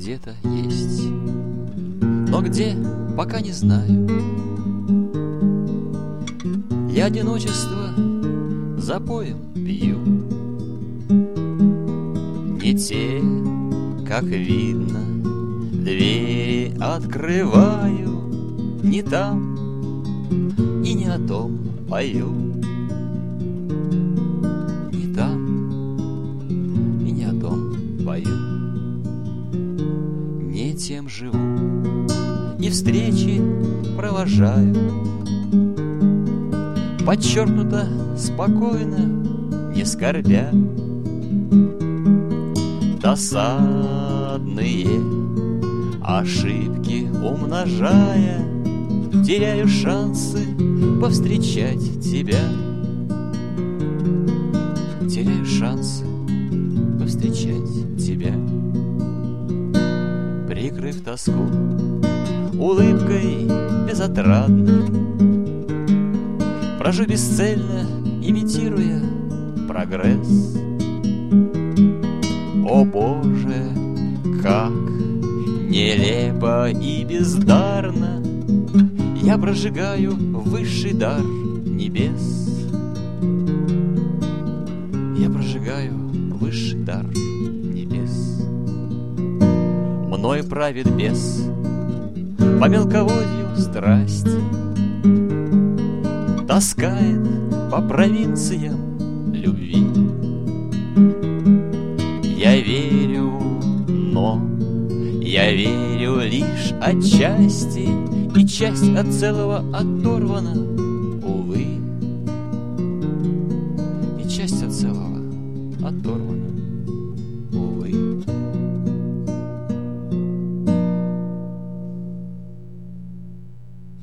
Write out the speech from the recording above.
где-то есть, но где, пока не знаю. Я одиночество запоем пью. Не те, как видно, двери открываю, не там и не о том пою. Не там и не о том пою. Не тем живу, не встречи провожаю, подчеркнуто спокойно, не скорбя. Досадные ошибки умножая, теряю шансы повстречать тебя. Теряю шансы повстречать тебя. Прикрыв тоску улыбкой безотрадной, брожу бесцельно, имитируя прогресс. О Боже, как нелепо и бездарно я прожигаю высший дар небес. Я прожигаю высший дар небес. Мною правит бес по мелководью страсти, таскает по провинциям любви. Я верю, но я верю лишь отчасти, и часть от целого оторвана, увы. И часть от целого оторвана.